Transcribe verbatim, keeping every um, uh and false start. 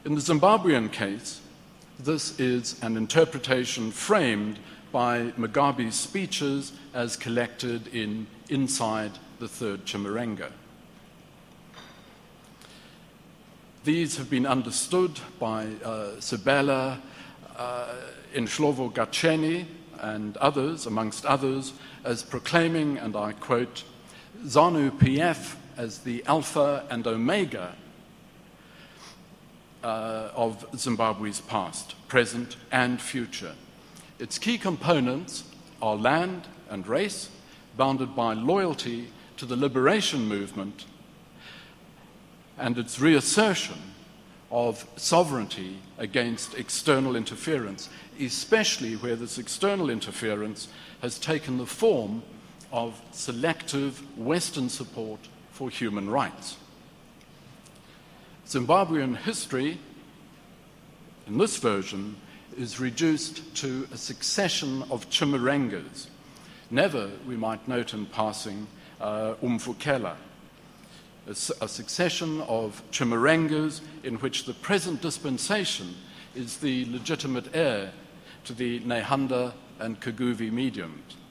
In the Zimbabwean case, this is an interpretation framed by Mugabe's speeches as collected in Inside the Third Chimurenga. These have been understood by uh, Sibela, uh, Nhlovo Gacheni, and others, amongst others, as proclaiming, and I quote, ZANU-P F as the alpha and omega uh, of Zimbabwe's past, present, and future. Its key components are land and race, bounded by loyalty to the liberation movement, and its reassertion of sovereignty against external interference, especially where this external interference has taken the form of selective Western support for human rights. Zimbabwean history, in this version, is reduced to a succession of Chimurengas. Never, we might note in passing, uh, Umvukela, a, a succession of Chimurengas in which the present dispensation is the legitimate heir to the Nehanda and Kaguvi mediums.